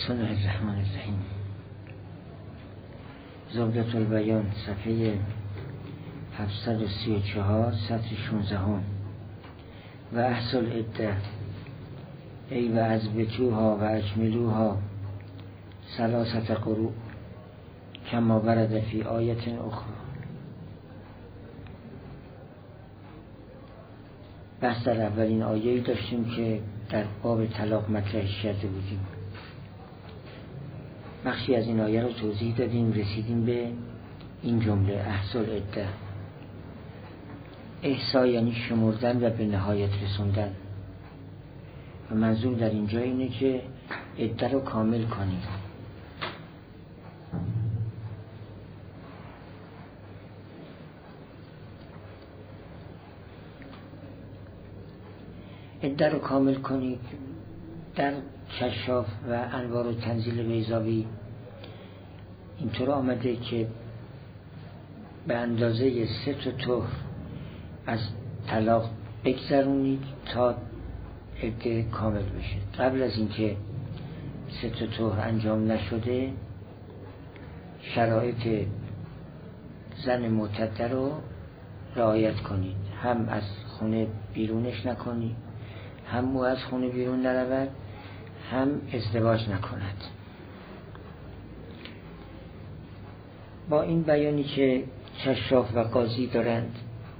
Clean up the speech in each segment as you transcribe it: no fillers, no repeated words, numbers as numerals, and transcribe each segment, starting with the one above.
بسم الله الرحمن الرحیم. زبدة البیان صفحه 734 سطر 16 و احصل عده ای و اثبتوها و اکملوها ثلاثه قروء کما ورد فی آیت اخرى. بحث در اولین آیه‌ای داشتیم که در باب طلاق مطرحش کرده بودیم. بخشی از این آیه رو توضیح دادیم، رسیدیم به این جمله احصل عده. احصا یعنی شمردن و به نهایت رسوندن و منظور در اینجا اینه که عده رو کامل کنیم. عده رو کامل کنید. در کشاف و انوار و تنزیل بیضاوی اینطور آمده که به اندازه 3 طهر از طلاق بگذرونید تا عده کامل بشه. قبل از اینکه 3 طهر انجام نشده شرایط زن معتده رو رعایت کنید. هم از خونه بیرونش نکنید، هم او از خونه بیرون نرود، هم ازدواج نکند. با این بیانی که کشاف و قاضی دارند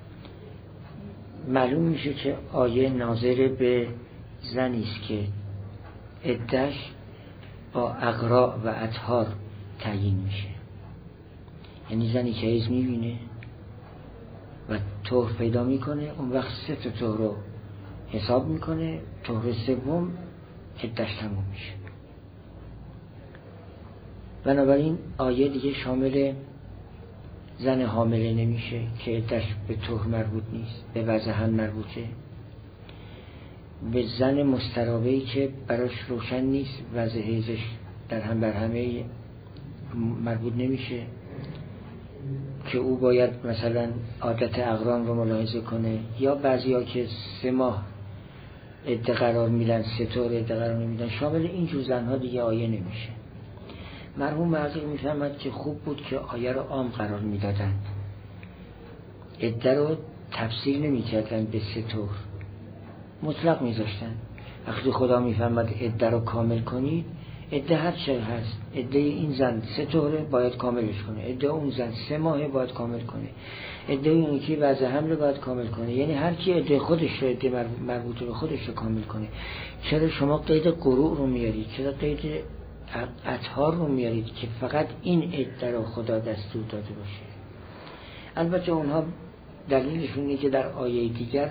معلوم میشه که آیه ناظر به زنی است که عده‌اش با اغراء و اطهار تعیین میشه. یعنی زنی که حیض میبینه و طهر پیدا میکنه، اون وقت 3 طهر رو حساب میکنه، طهر سوم عده‌اش تموم میشه. بنابراین آیه دیگه شامل زن حامله نمیشه که عده‌اش به طهر مربوط نیست، به وضع هم مربوطه. به زن مسترابه‌ای که براش روشن نیست وضع حیضش در هم بر همه مربوط نمیشه که او باید مثلا عادت اقران رو ملاحظه کنه، یا بعضیا که 3 ماه عده قرار میدن، 3 طهر عده قرار نمیدن. شامل این جور زنها دیگه آیه نمیشه. مرحوم معقل میفهمد که خوب بود که آیه رو عام قرار میدادن، عده رو تفسیر نمیکردن، به 3 طهر مطلق میذاشتن. وقتی خدا میفهمد عده رو کامل کنید، عده هر چه هست، عده این زن 3 طهره باید کاملش کنه، عده اون زن 3 ماهه باید کامل کنه، عده اون که وضع حمل باید کامل کنه. یعنی هر کی عده خودش رو، عده مربوطه به خودش رو کامل کنه. چرا شما قید قروء رو میارید؟ چرا قید اطهار رو میارید که فقط این عده رو خدا دستور داده باشه؟ البته اونها دلیلشون اینه که در آیه دیگر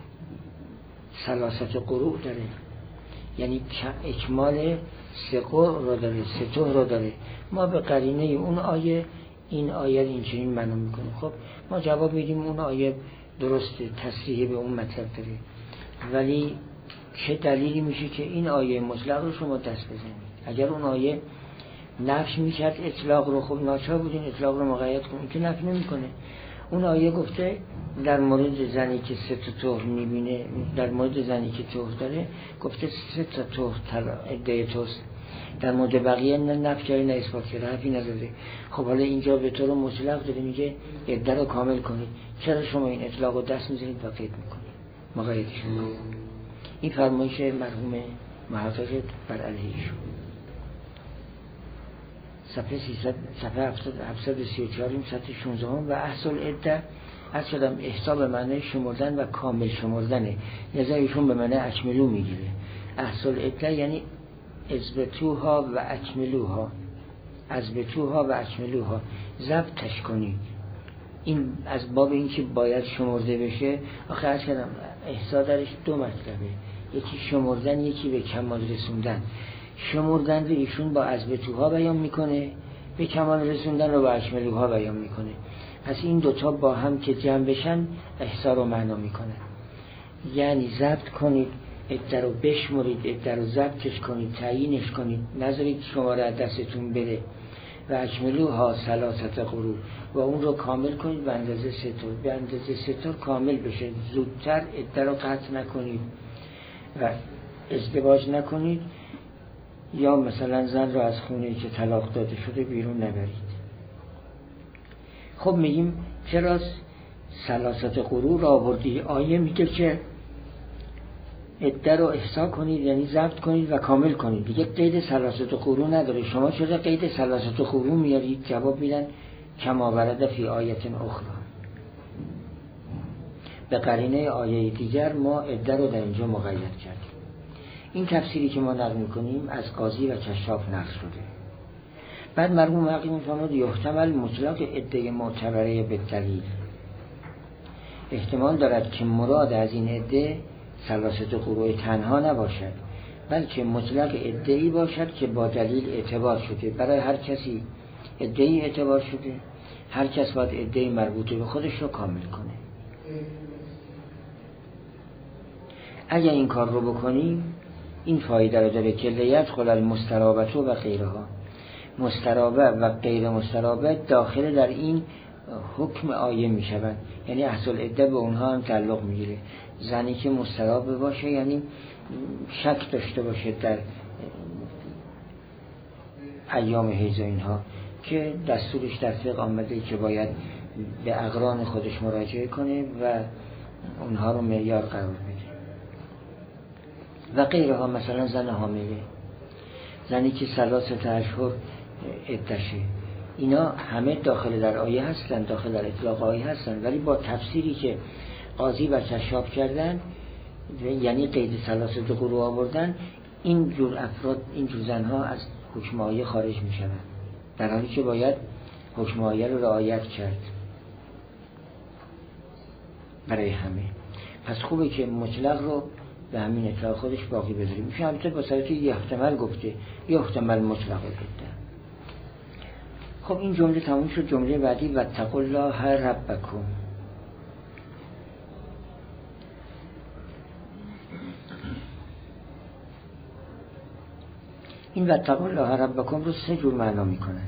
ثلاثه قروء داره، یعنی اکمال 3 قروء رو داره، 3 طهر رو داره. ما به قرینه اون آیه این آیه اینچنین معنا میکنه. خب ما جواب میدیم اون آیه درسته، تصریح به اون مطلب داره، ولی چه دلیلی میشه که این آیه مطلق رو شما دست بزنید؟ اگر اون آیه نفی میکرد اطلاق رو، خب ناچار بودین اطلاق رو مقید کنید که نفی نمیکنه. اون آیه گفته در مورد زنی که 3 طهر میبینه، در مورد زنی که طهر داره گفته 3 طهر عده توست. در مورد بقیه نه نفی کرده نه اثبات کرده، حرفی نداره. خب حالا اینجا به طور مطلق داره میگه عده رو کامل کنید. چرا شما این اطلاق رو دست میزنید و قید میکنید، مقایدش میکنید؟ این فرمایش مرحوم محقق بر علیهشون. صفحه 734 سطر 16 و احصل عده از شدم احساب به معنی شمردن و کامل شمردنه، لذا ایشون به معنی اکملو میگیره. احصل عده یعنی اثبتوها و اکملوها، اثبتوها و اکملوها، ضبطش کنید. این از باب این که باید شمرده بشه. آخه از کردم احصا درش 2 مطلبه، یکی شمردن، یکی به کمال رسوندن. شمردن رو ایشون با اثبتوها بیان میکنه، به کمال رسوندن رو با اکملوها بیان میکنه. پس این دوتا با هم که جمع بشن احصا رو معنا میکنه. یعنی ضبط کنید، عده رو بشمرید، عده رو ضبطش کنید، تعیینش کنید، نذارید شماره از دستتون بره. و اکملوها ثلاثه قروء، و اون رو کامل کنید به اندازه 3 طهر، به اندازه 3 طهر کامل بشه. زودتر عده رو قطع نکنید و ازدواج نکنید. یا مثلا زن رو از خونه که طلاق داده شده بیرون نبرید. خب میگیم چرا ثلاثه قروء را آوردی؟ آیه میگه که عده رو احصا کنید، یعنی ضبط کنید و کامل کنید، دیگه قید ثلاثه قروء نداره. شما چرا قید ثلاثه قروء میارید؟ جواب میدن کما ورد فی آیه اخرى، به قرینه آیه دیگر ما عده رو در اینجا مقید کردیم. این تفسیری که ما نقل میکنیم از قاضی و کشاف نقل شده. بعد مرحوم حقیقی میفرماد یحتمل مطلق عده معتبره به دلیل، احتمال دارد که مراد از این عده ثلاثه قروء تنها نباشد، بلکه مطلق عده‌ای باشد که با دلیل اعتبار شده. برای هر کسی عده‌ای اعتبار شده، هر کس باید عده‌ای مربوطه به خودش رو کامل کنه. اگر این کار رو بکنیم این فایده رو داره که لیدخل المسترابه و غیرها، مسترابه و غیر مسترابه داخل در این حکم آیه می شود، یعنی اصل عده به اونها هم تعلق میگیره. زنی که مسترابه باشه یعنی شک داشته باشه در ایام حیض اینها، که دستورش در فقه آمده که باید به اقران خودش مراجعه کنه و اونها رو معیار قرار بده. و غیرها مثلا زن حامله، زنی که ثلاثه اشهر عدشه، اینا همه داخل در آیه هستن، داخل در اطلاق آیه هستن، ولی با تفسیری که قاضی و کشاف کردن، یعنی قید ثلاثه قروء آوردن، این جور افراد، این جور زنها از حکم آیه خارج می شوند، در حالی که باید حکم آیه رو رعایت کرد برای همه. پس خوبه که مطلق رو به همین اطلاق خودش باقی بذاریم. میشه همینطور با صورت یحتمل گفته، یحتمل مطلق بده. خب این جمله تموم شد. جمله بعدی واتقوا الله ربکم. این واتقوا الله ربکم رو سه جور معنا میکنن.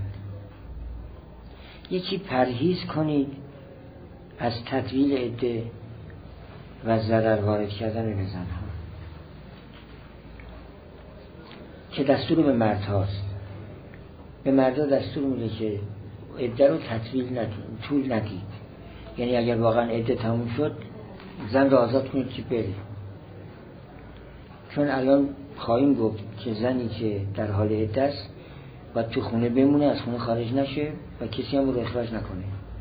یکی پرهیز کنید از تطویل عده و ضرر وارد کردن به زنها، که دستور به مرد هاست. به مردا دستور میده که عده رو طول ندید، یعنی اگر واقعا عده تموم شد زن رو آزاد کنید که بره. چون الان خواهیم گفت که زنی که در حال عده است باید تو خونه بمونه، از خونه خارج نشه و کسی هم رو اخراج نکنه.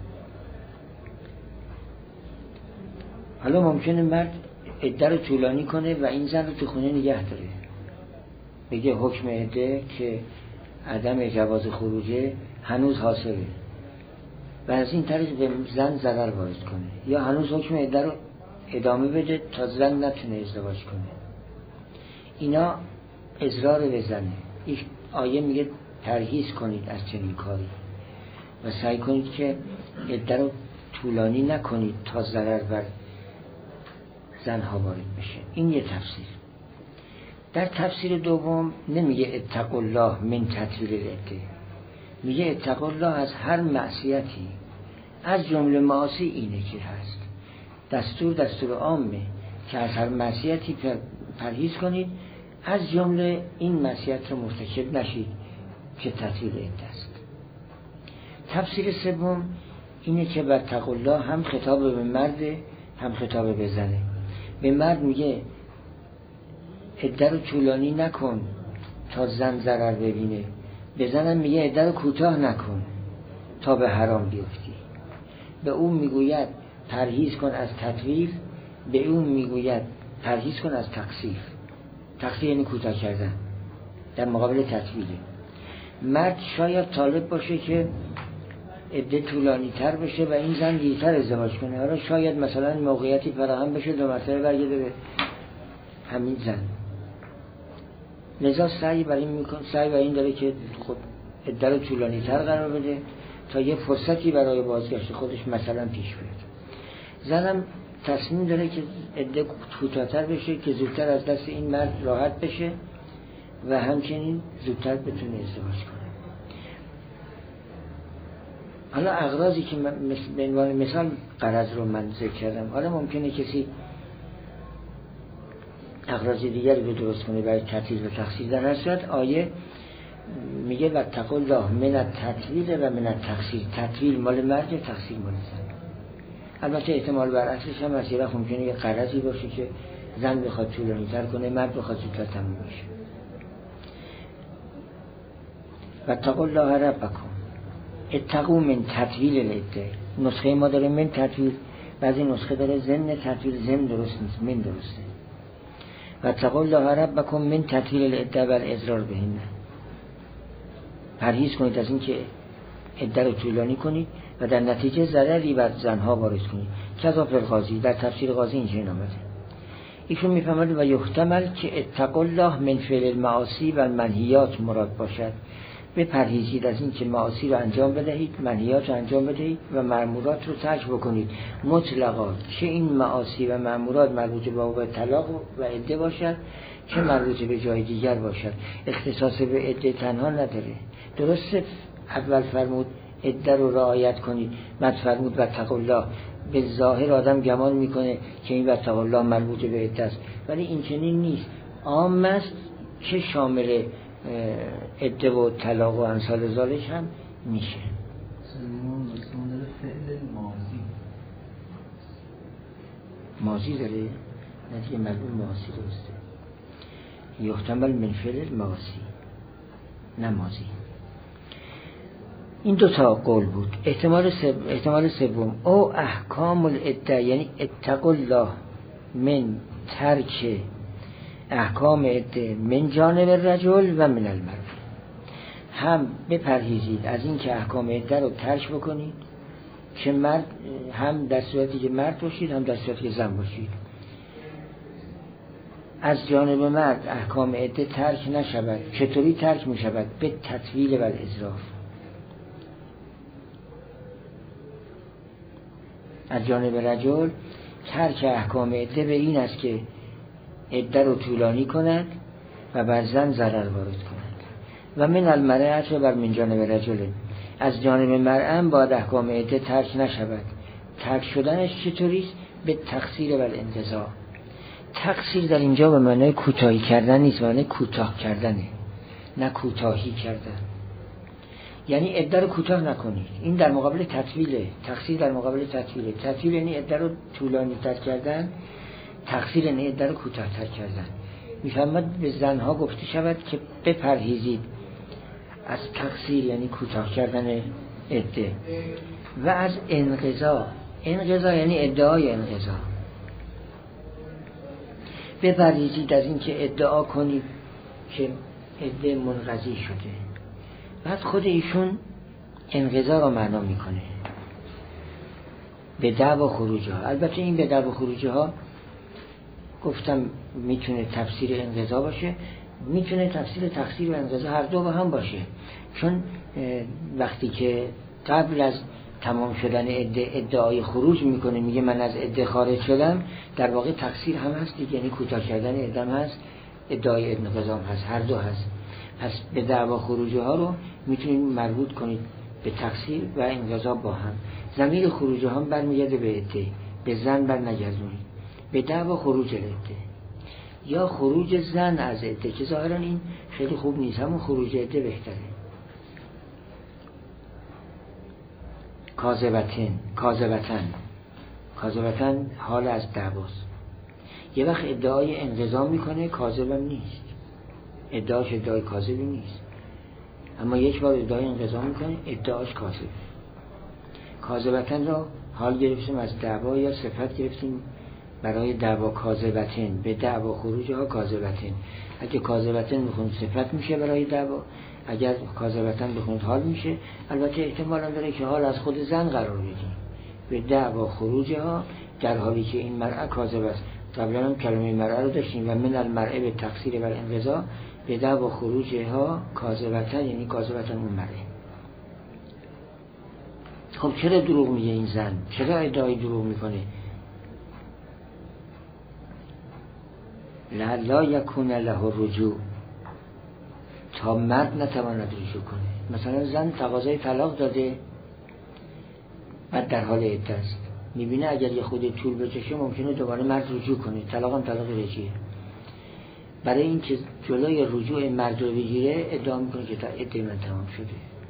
حالا ممکنه مرد عده رو طولانی کنه و این زن رو تو خونه نگه داره، بگه حکم عده که عدم جواز خروجه هنوز حاصله و از این طریق به زن ضرر وارد کنه، یا هنوز حکم عده رو ادامه بده تا زن نتونه ازدواج کنه. اینا اضرار به زنه. این آیه میگه پرهیز کنید از چنین کاری و سعی کنید که عده رو طولانی نکنید تا ضرر بر زنها وارد بشه. این یه تفسیر. در تفسیر دوم نمیگه اتقوا الله من تطویل العده، میگه اتقوا الله از هر معصیتی، از جمله معاصی اینه که هست. دستور عامه که از هر معصیتی پرهیز کنید، از جمله این معصیت رو مرتکب نشید که تطویل عده است. تفسیر سوم اینه که واتقوا الله هم خطاب به مرد هم خطاب به زنه. به مرد میگه عده رو طولانی نکن تا زن ضرر ببینه، به زنم میگه عده رو کوتاه نکن تا به حرام بیفتی. به اون میگوید پرهیز کن از تطویل، به اون میگوید پرهیز کن از تقصیر. تقصیر یعنی کوتاه کردن در مقابل تطویله. مرد شاید طالب باشه که عده طولانی تر بشه و این زن دیرتر ازدواج کنه، حالا شاید مثلا موقعیتی فراهم بشه 2 مرتبه برگرده به همین زن، لذا سعی بر این داره که خود عده رو طولانی تر قرار بده تا یه فرصتی برای بازگشت خودش مثلا پیش بیاد. زنم تصمیم داره که عده کوتاه‌تر بشه که زودتر از دست این مرد راحت بشه و همچنین زودتر بتونه ازدواج کنه. حالا اغراضی که به عنوان مثال غرض رو من ذکر کردم، حالا ممکنه کسی اغراض دیگری رو درست کنه برای تطویل و تقصیر. در هر صورت آیه میگه واتقوا الله من التطویل و من التقصیر. تطویل مال مرد، تقصیر مال زن. البته احتمال برعکسش هم هست، یه وقت ممکنه یه غرضی باشه که زن بخواد طولانی‌تر کنه، مرد بخواد زودتر تموم بشه. واتقوا الله ربکم اتقوا من تطویل العده. نسخه ما داره من تطویل، بعضی نسخه داره ضمن تطویل. ضمن درست نیست، من درسته. واتقوا الله ربکم من تطویل العده و الاضرار بهن. پرهیز کنید از این که عده رو طولانی کنید و در نتیجه ضرری بر زنها وارد کنید. کذا فی القاضی، در تفسیر قاضی اینجوری آمده. ایشون میفهمد و یحتمل که اتقوا الله من فعل المعاصی و المنهیات مراد باشد. بپرهیزید از این که معاصی رو انجام بدهید، منهیات رو انجام بدهید و مأمورات رو ترک بکنید مطلقا، چه این معاصی و مأمورات مربوط به طلاق و عده باشد، چه مربوط به جای دیگر باشد. اختصاص به عده تنها نداره. درسته اول فرمود عده رو رعایت کنید، بعد فرمود واتقوا الله. به ظاهر آدم گمان میکنه که این واتقوا الله مربوط به عده است، ولی این چنین نیست. عام است که شامل عده و طلاق و امثال ذالک هم میشه. ماضی داره، نه دیگه مربوط ماضی درسته. یحتمل من فعل الماضی نه ماضی. این دو تا قول بود. احتمال سوم او احکام العده، یعنی اتقوا الله من ترک احکام عده من جانب الرجل و من المرء. هم بپرهیزید از این که احکام عده رو ترک بکنید، که مرد هم در صورتی که مرد باشید هم در صورتی که زن باشید. از جانب مرد احکام عده ترک نشود. چطوری ترک می شود؟ به تطویل و الاضرار. از جانب رجل ترک احکام عده به این است که عده رو طولانی کند و بر زن ضرر وارد کند. و من المرأة و بر من جانب رجل، از جانب مرأة باید احکام عده ترک نشود. ترک شدنش چطوریست؟ به تقصیر و الانتزاع. تقصیر در اینجا به معنی کوتاهی کردن نیست، معنی کوتاه کردنه، نه کوتاهی کردن. یعنی عده رو کوتاه نکنید. این در مقابل تطویله. تقصیر در مقابل تطویله. تطویل یعنی عده رو طولانی تر کردن، تقصیر یعنی عده رو کوتاه تر کردن. میفهمد به زنها گفته شود که بپرهیزید از تقصیر یعنی کوتاه کردن عده و از انقضا. انقضا یعنی ادعای انقضا. بپرهیزید از این که ادعا کنید که عده منقضی شده. بعد خود ایشون انقضا رو معنا میکنه به دعوا خروجها. البته این به دعوا خروجها گفتم میتونه تفسیر انقضا باشه، میتونه تفسیر تقصیر و انقضا هر دو با هم باشه. چون وقتی که قبل از تمام شدن ادعای خروج میکنه، میگه من از عده خارج شدم، در واقع تقصیر هم هست دیگه، یعنی کوتاه کردن عده هم هست، ادعای انقضا هم هست، هر دو هست. پس به دعوا خروج ها رو میتونید مربوط کنید به تقصیر و انقضا با هم. ضمیر خروج ها هم برمیگرده به عده، به زن بر نگردونید. به دعوا خروج عده یا خروج زن از عده، که ظاهرا این خیلی خوب نیست، همون خروج عده بهتره. کاذبتن حال از دعواست. یه وقت ادعای انقضا میکنه، کاذبم نیست، ادعاش ادعای کاذبی نیست، اما یک بار ادعای انقضا میکنه، ادعاش کاذب. کاذبتن را حال گرفتیم از دعوا یا صفت گرفتیم برای دعوا. کاذبتن به دعوا خروج ها کاذبتن. اگه کاذبتن بخونید صفت میشه برای دعوا، اگر کاذبتن بخونید حال میشه. البته احتمال هم داره که حال از خود زن قرار بدیم. به دعوا خروج ها در حالی که این مرأة کاذب است. قبلا هم کلمه مرأة رو داشتیم و من المرأة به تقصیر و انقضا. به دعوا خروج ها کاذبتن یعنی کاذبتن اون مرأة. خب چرا دروغ میگه این زن؟ چرا ادعای دروغ میکنه؟ لا یکون له رجوع، تا مرد نتواند رجوع کنه. مثلا زن تقاضای طلاق داده، بعد در حال عده است، میبینه اگر یه خود طول بکشه ممکنه دوباره مرد رجوع کنه، طلاق هم طلاق رجعیه. برای اینکه جلوی رجوع مرد رو بگیره ادعا میکنه که تا عده من تمام شده،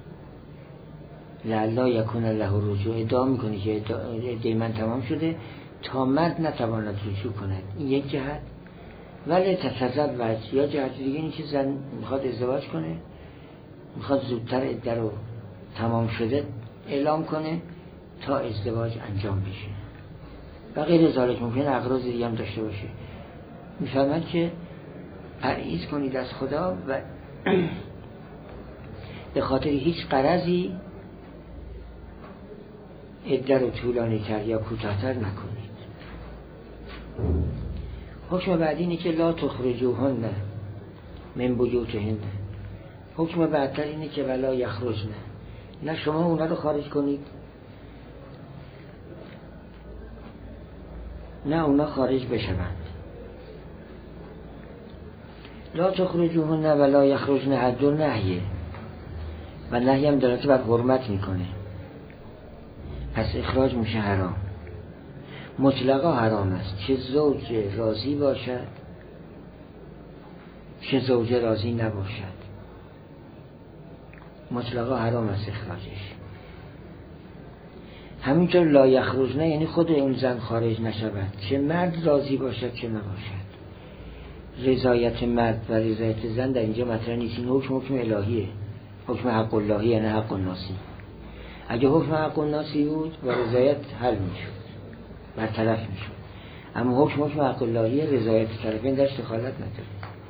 لعلا یکون له رجوع، ادعا میکنه که عده من تمام شده تا مرد نتواند رجوع کند. این یک جهت. ولی تتزوج، یا جهت دیگه این که زن میخواد ازدواج کنه، میخواد زودتر عده رو تمام شده اعلام کنه تا ازدواج انجام بشه و غیر ذالک. ممکنه اغراض دیگه هم داشته باشه. میفرماید که پرهیز کنید از خدا و به خاطر هیچ غرضی عده رو طولانی تر یا کوتاه‌تر نکنید. حکم بعدی اینه که لا تخرجوهن من بیوتهن. حکم بعدتر اینه که ولا یخرجن، نه شما اونا رو خارج کنید نه اونا خارج بشوند. لا تخرجوهن ولا یخرجن حد و نهیه، و نهی هم دلالت بر حرمت میکنه، پس اخراج میشه حرام. مطلقا حرام است، چه زوج راضی باشد چه زوج راضی نباشد، مطلقا حرام است اخراجش. همینطور لا یخرجن یعنی خود اون زن خارج نشود، چه مرد راضی باشد چه نباشد. رضایت مرد و رضایت زن در اینجا مطرح نیست. این حکم الهیه، حکم حق اللهی یعنی حق الناسی. اگه حکم حق الناسی بود با رضایت حل میشد، برطرف میشد، اما حکم حق اللهی رضایت طرفین درش دخالت نداره.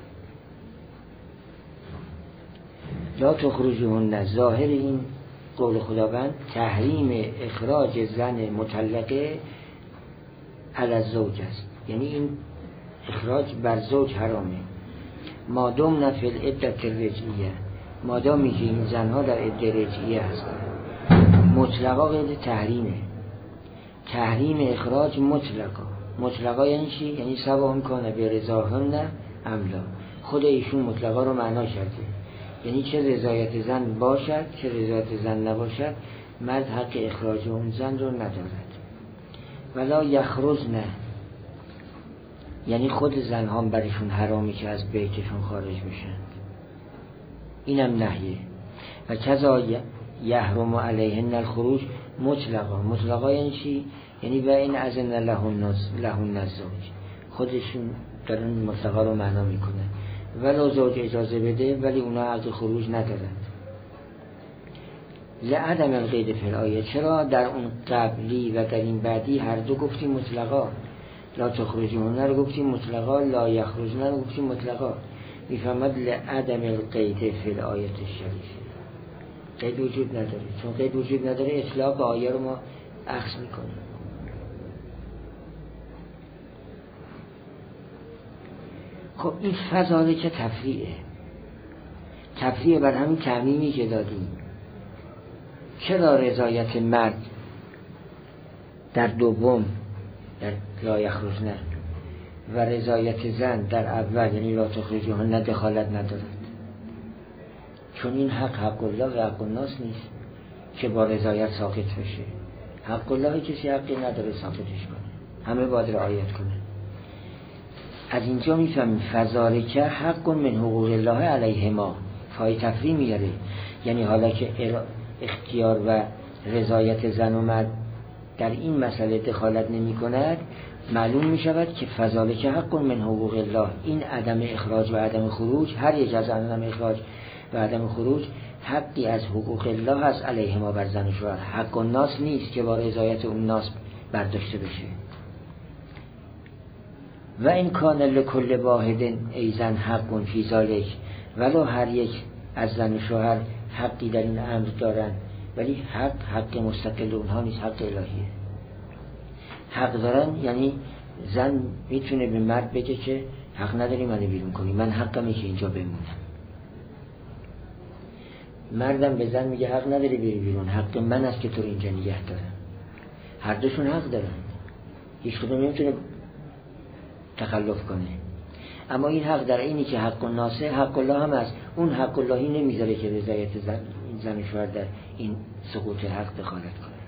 لا تخرجوهن، ظاهر این قول خداوند تحریم اخراج زن مطلقه علی الزوج است، یعنی این اخراج بر زوج حرامه. مادام نفل عدت رجعیه، مادامی که این زنها در عده رجعیه هستند. مطلقا قید تحریمه، تحریم اخراج مطلقا یعنی چی؟ یعنی سوا امکانه به رضاهن املا. خود ایشون مطلقا رو معنا کرده، یعنی چه رضایت زن باشد چه رضایت زن نباشد، مرد حق اخراج اون زن رو ندارد. ولا یخرجن یعنی خود زنها برشون حرامی که از بیتشون خارج میشن، اینم نهیه. و کذا یحرم علیهن الخروج مطلقا یعنی چی؟ یعنی و این اذن لهن الزوج، خودشون دارن مطلقا رو معنا میکنه. ولو زوج اجازه بده ولی اونا حق خروج ندارند. لعدم القید فی الآیه، چرا در اون قبلی و در این بعدی هر دو گفتیم مطلقا؟ لا تخرجون رو گفتیم مطلقا، لا یخرجون رو گفتیم مطلقا. میفهمد لعدم القید فی الآیه الشریفه، قید وجود نداره. چون قید وجود نداره اطلاق آیه رو ما اخذ میکنیم. خب این فضاله که تفریعه بر همین تعمیمی که دادیم. چرا رضایت مرد در دوم در لا یخرجن و رضایت زن در اول یعنی لا تخرجوهن دخالت ندارد؟ چون این حق الله و حق الناس نیست که با رضایت ساقط بشه. حق الله کسی حقی نداره ساقطش کنه، همه باید رعایت کنه. از اینجا میفهمیم فذالک حق من حقوق الله علیهما، فای تفریع میاره. یعنی حالا که اختیار و رضایت زن و مرد در این مسئله دخالت نمی کند، معلوم می شود که فذالک حق من حقوق الله، این عدم اخراج و عدم خروج، هر یک از عدم اخراج و عدم خروج حقی از حقوق الله است علیهما بر زن و شوهر. حق الناس نیست که با رضایت اون ناس برداشته بشه. و این کان لکل واحد ایزن حق فی ذالک، ولو هر یک از زن و شوهر حقی در این امر دارن، ولی حق مستقل اونها نیست، حق الهیه. حق دارن یعنی زن میتونه به مرد بگه که حق نداری منو بیرون کنی، من حقمه که اینجا بمونم. مردم به زن میگه حق نداری بری بیرون، حق من است که تو رو اینجا نگه دارم. هر دوشون حق دارن، هیچ کدوم نمیتونه تخلف کنه. اما این حق در اینی که حق الناسه حق الله هم است. اون حق اللهی نمیذاره که رضایت زن و شوهر در این سقوط حق دخالت کنه.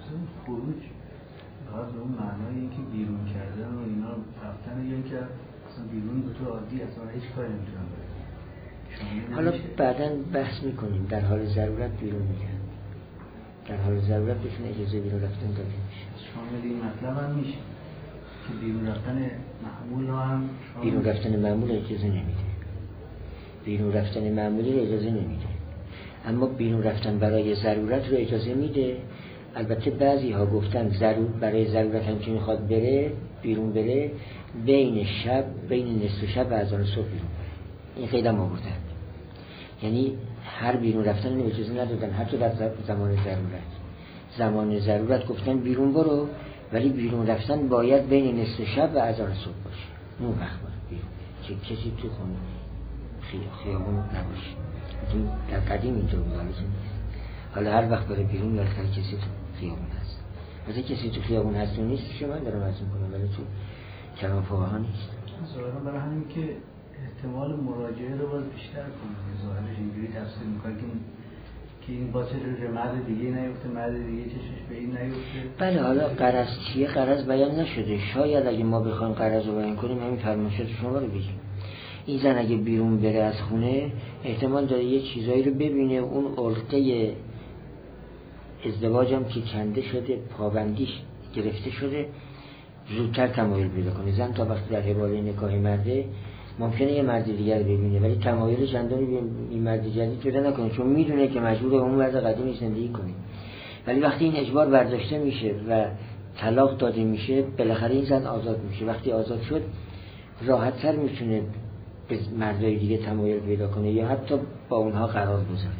خروج باید اون معنای این که بیرون کردن و اینا رفتن، یا که اصلا بیرون به طور عادی اصلا هیچ کاری نمیتونن بکنن. حالا بعداً بحث میکنیم. در حال ضرورت بیرون میگن، در حال ضرورت بهشون اجازه بیرون رفتن داده میشه. شامل این مطلب هم میشه که بیرون رفتن معمول رو هم بیرون رفتن معمول اجازه نمیده، بیرون رفتن معمولی رو اجازه نمیده، اما بیرون رفتن برای ضرورت رو اجازه میده. البته بعضی ها گفتن برای ضرورت هم که میخواد بره بیرون بره بین شب، بین نصف شب و اذان صبح بیرون بره. این قید هم آوردن، یعنی هر بیرون رفتن رو اجازه ندادن، حتی در زمان ضرورت. زمان ضرورت گفتن بیرون برو، ولی بیرون رفتن باید بین نصف شب و اذان صبح باشه. اون وقت بیرون که کسی تو خونه خیابون نباشه. این در قدیم اینطور بود، حالا هر وقت بره بیرون بالاخره کسی تو خیابون هست. وقتی کسی تو خیابون هست و نیست شما من دارم عرض می‌کنم، ولی تو کلام فقها نیست. ظاهرا برای همین که احتمال مراجعه رو باز بیشتر کنه، ظاهرش اینجوری تفسیر می‌کنه که این باشه رو مرد دیگه نیفته، مرد دیگه چشمش به این نیفته. بله، حالا غرض چیه؟ غرض بیان نشده. شاید اگه ما بخوایم غرض رو بیان کنیم همین فرمایشات شما رو بگیم. این زن اگه بیرون بره از خونه احتمال داره یه چیزایی رو ببینه، اون علقه ازدواج هم که کنده شده، پابندیش گرفته شده، زودتر تمایل پیدا کنه. زن تا وقتی در حواله نکاح مرده ممکنه یه مرد دیگر ببینه، ولی تمایل چندانی به این مرد جدید پیدا نکنه، چون میدونه که مجبور اون مرد قدیمی زندگی کنه. ولی وقتی این اجبار برداشته میشه و طلاق داده میشه، بالاخره این زن آزاد میشه. وقتی آزاد شد راحت‌تر میتونه به مردای دیگه تمایل پیدا کنه یا حتی با اونها قرار بذاره.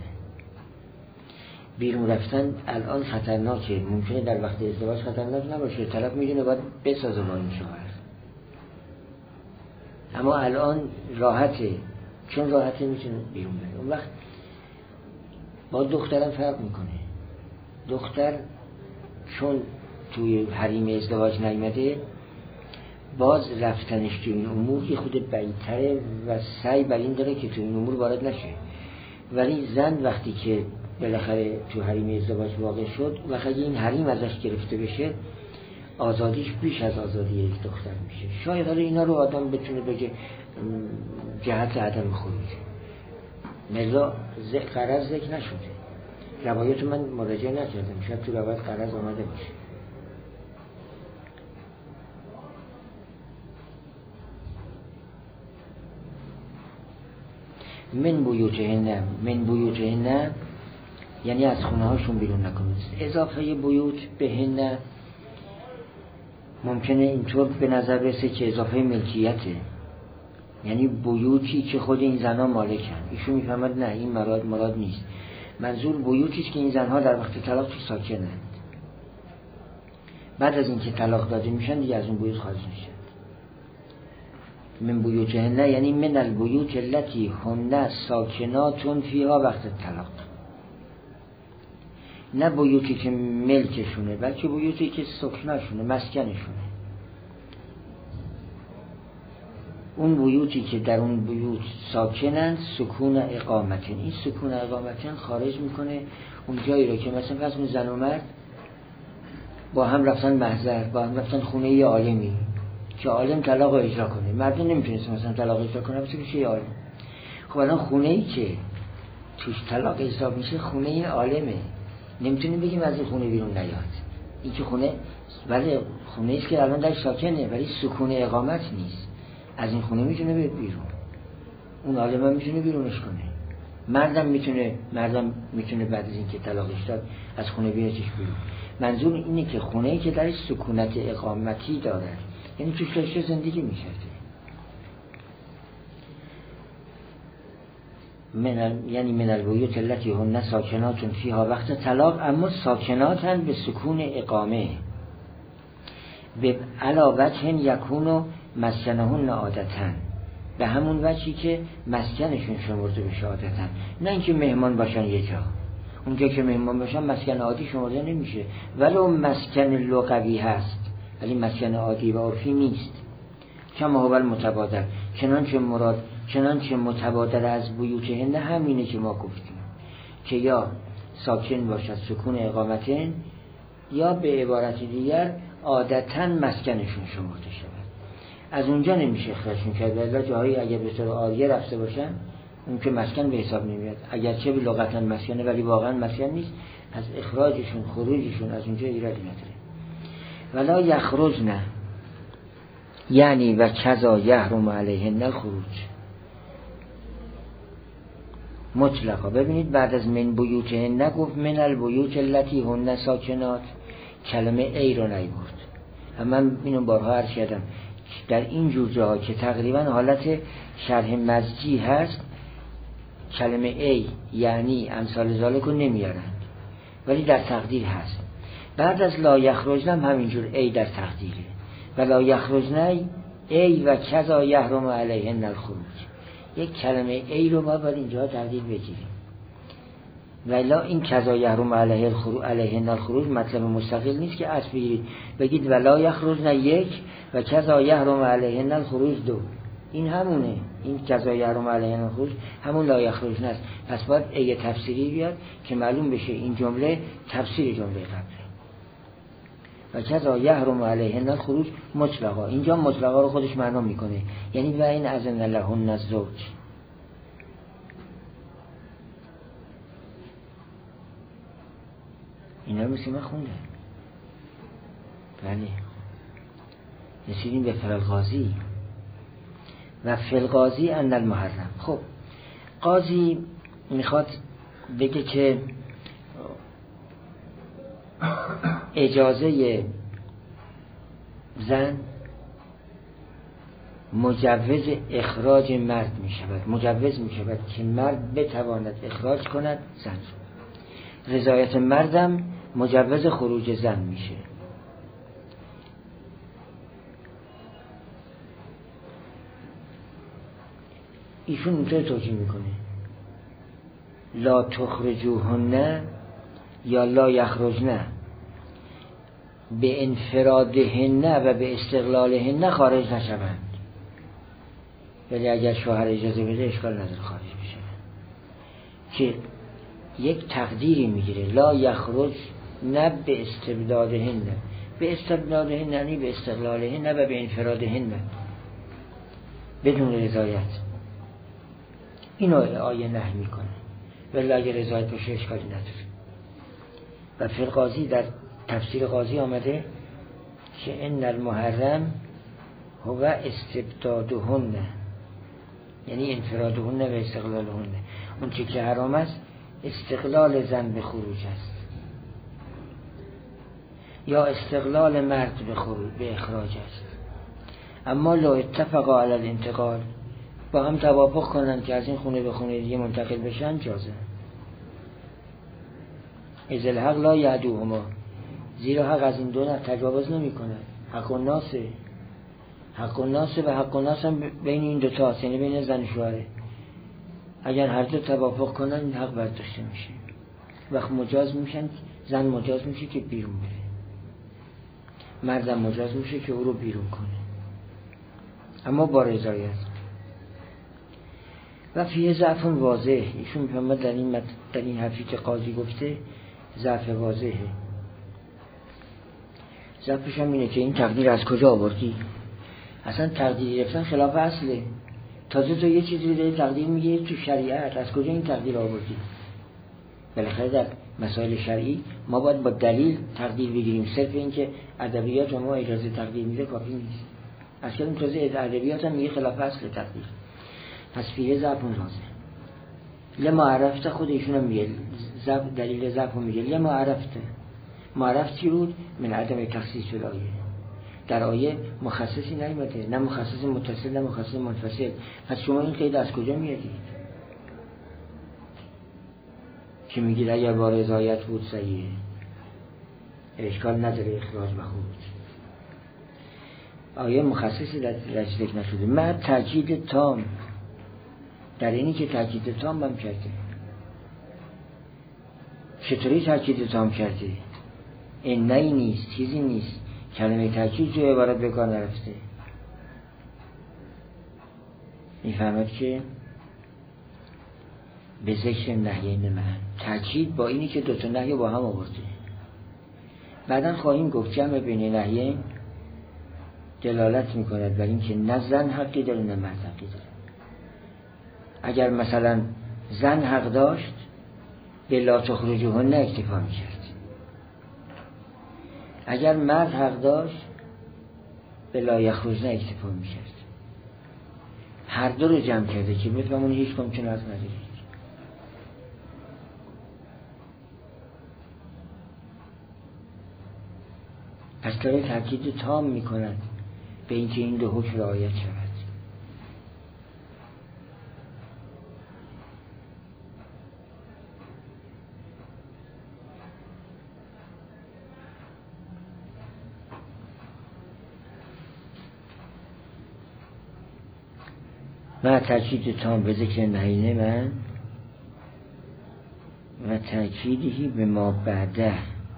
بیرون رفتن الان خطرناکه، ممکنه در وقت ازدواج خطرناک نباشه، طرف میدونه باید بسازه با این شوهر، اما الان راحته، چون راحته میتونه بیرون بره. اون وقت با دخترم فرق میکنه. دختر چون توی حریم ازدواج نیامده، باز رفتنش تو این امور یه خود بعیدتره و سعی بر این داره که تو این امور وارد نشه. ولی زن وقتی که بالاخره تو حریم ازدواج واقع شد، وقتی این حریم ازش گرفته بشه، آزادیش بیش از آزادی یک دختر میشه. شاید حالا اینا رو آدم بتونه بگه جهت عدم خروج. مزا قرض ذکر نشده. روایت من مراجعه نکردم، شاید تو روایت قرض آمده باشه. من بیوتهن یعنی از خونه هاشون بیرون نکنید. اضافه بیوت بهن ممکنه اینطور به نظر برسه که اضافه ملکیته، یعنی بیوتی که خود این زنها مالکن. ایشون میفهمد نه، این مراد نیست. منظور بیوتی است که این زنها در وقت طلاق توی ساکنند، بعد از اینکه طلاق داده میشن دیگه از اون بیوت خارج میشن. من بیوتهن یعنی من البیوت التي هن ساکنات فیها وقت طلاق، نه بیوتی که ملکشونه، بلکه بیوتی که سکنه‌شونه، مسکنشونه. اون بیوتی که در اون بیوت ساکنن سکون اقامتن. این سکون اقامتن خارج میکنه اون جایی رو که مثلا فرض کنید زن و مرد با هم رفتن محضر، با هم رفتن خونه یه عالمی که عالم طلاق رو اجرا کنه. مرد نمیتونست مثلا طلاق اجرا کنه، بس که عالم. خب الان خونه ای که توش طلاق اجرا میشه خونه این عالمه، نمیتونیم بگیم از این خونه بیرون نیاد. این که خونه، ولی خونه ایست که الان در ساکنه، ولی سکون اقامت نیست. از این خونه میتونه بیاد بیرون، اون عالم هم میتونه بیرونش کنه. مردم میتونه بعد از اینکه طلاقش داد از خونه بیادش بیرون. منظور اینه که خونه ای که در سکونت اقامتی داره، یعنی توش داشته زندگی میکرده. یعنی من البیوت التي هن ساکنات فیها وقت طلاق، اما ساکناتن به سکون اقامه، به علاوه یکونو مسکنهن عادتن، به همون وجهی که مسکنشون شمرده بشه عادتن، نه اینکه مهمان باشن یه جا. اونجا که مهمان باشن مسکن عادی شمرده نمیشه، ولی اون مسکن لغوی هست ولی مسکن عادی و عرفی نیست. کما هو المتبادر، چنانچه متبادر از بیوتهن همینه که ما گفتیم که یا ساکن باشد سکون اقامتن، یا به عبارت دیگر عادتاً مسکنشون شمرده شود. از اونجا نمیشه اخراجشون کرد. ولی جاهایی اگر به طور عاریه رفته باشن اون که مسکن به حساب نمیاد، اگرچه به لغتاً مسکنه ولی واقعا مسکن نیست. از اخراجشون خروجشون از اونجا ایرادی نداره. ولا یخرجن یعنی و کذا یحرم علیهن الخروج مطلقا. ببینید بعد از من بیوتهن نگفت من البیوت التي هن ساکنات، کلمه ای رو نیورد. من اینو بارها عرض کردم در این جور جاها که تقریبا حالت شرح مزجی هست کلمه ای یعنی امثال ذالک رو نمیارند، ولی در تقدیر هست. بعد از لا یخرجن هم همینجور ای در تقدیره و لا یخرجن ای و کذا یحرم علیهن الخروج. یک کلمه ای رو ما باید اینجا تقدیر بگیریم. ولا این کذا یحرم علیهن الخروج مطلب مستقل نیست که اصل بگیرید بگید ولا یخرجن یک و کذا یحرم علیهن الخروج دو. این همونه، این کذا یحرم علیهن الخروج همون لا یخرجن است. پس باید ای تفسیری بیاد که معلوم بشه این جمله تفسیر جمله قبله. و کذا یحرم علیهن الخروج مطلقا. اینجا مطلقا رو خودش معنا میکنه، یعنی و این اذن لهن الزوج. اینا رو مثل من خونده. بله رسیدیم به فلقاضی و فلقاضی ان المحرم. خب قاضی میخواد بگه که اجازه زن مجوز اخراج مرد می شود، مجوز می شود که مرد بتواند اخراج کند زن. رضایت مردم مجوز خروج زن میشه. ایشون اینطور توجیه میکنه لا تخرجوهن یا لا یخرجن به انفرادهن و به استقلالهن خارج نشوند، ولی اگر شوهر اجازه بده اشکال نداره خارج بشه. که یک تقدیری میگیره لا یخرج نه به استبدادهن، به استبدادهن یعنی به استقلالهن و به انفرادهن بدون رضایت. اینو آیه نهی میکنه، ولی اگر رضایت باشه اشکالی نداره. و فی القاضی در تفسیر قاضی آمده که ان المحرم هو استبدادهن یعنی انفرادهن و استقلالهن. اون چی که حرام است استقلال زن به خروج است یا استقلال مرد به اخراج است. اما لو اتفقا علی الانتقال، با هم توافق کنن که از این خونه به خونه دیگه منتقل بشن جازه. از الحق لا یعدوهما، زیرا حق از این دو نه تجاوز نمی کنن. حق الناسه، حق الناسه و حق الناس هم بین این دو تاست، یعنی بین زن و شوهره. اگر هر دو توافق کنن این حق برداشته میشه. وقت مجاز میشن، زن مجاز میشه که بیرون بره، مردم مجاز میشه که او رو بیرون کنه، اما با رضایت. و فیه ضعف واضح. ایشون میفهمد در این حرفی که قاضی گفته ضعف واضحه. ضعفش هم اینه که این تقدیر از کجا آوردی؟ اصلا تقدیر گرفتن خلاف اصله. تازه تو یه چیزی داری تقدیر میگه تو شریعت، از کجا این تقدیر آوردی؟ بالاخره در مسائل شرعی ما باید با دلیل تقدیر بگیریم. صرف این که ادبیات ما اجازه تقدیر میده کافی نیست. اصلا تازه ادبیات هم میگه خلاف اصل تقدیر. پس فیه ضعف رازه. لما عرفته خود ایشون هم میگه دلیل ضعف رو میگه لما عرفته. معرفت چی بود؟ من عدم تخصیص فی الآیه. در آیه مخصصی نیامده، نه مخصص متصل نه مخصص منفصل. پس شما این قید از کجا میادید که میگید اگر با رضایت بود صحیحه، اشکال نداره اخراج و خروج؟ آیه مخصصی در ذکر نشده. من تاکید تام، در اینی که تاکید تام هم کرده. چطوری تاکید تام کرده؟ این نه نیست، چیزی نیست. کلمه تاکید جو عبارت به کار نرفته. میفهمد که به ذکر نهیین من تاکید با اینی که دوتا نهی با هم آورده. بعدن خواهیم گفت جمع بین نهیین دلالت میکند بر اینکه نه زن حقی داره نه مرد حقی داره. اگر مثلا زن حق داشت به لا تخرجوهن اکتفا میکرد، اگر مرد حق داشت به لا یخرجن اکتفا میکرد. هر دو رو جمع کرده که بفهمون هیچ کم چون از ندارید. از طریق تاکید تام میکند به اینکه این دو حکم رعایت شود. و تاکید تام به ذکر نهی من و تاکیدی به ما بعده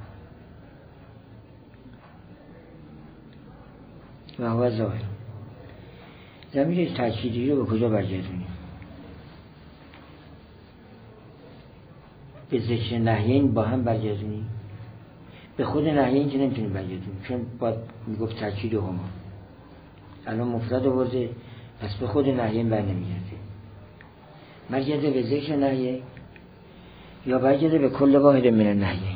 و هو ظاهر. ضمیر تاکیدی رو به کجا برگردونیم؟ به ذکر نهیین با هم برگردونیم؟ به خود نهیین که نمیتونیم برگردونیم، چون باید میگفت تاکید هما. الان مفرد آورده، پس به خود نهیین بر نمیگرده. برگرده به ذکر نهیین یا برگرده به کل واحد من النهیین.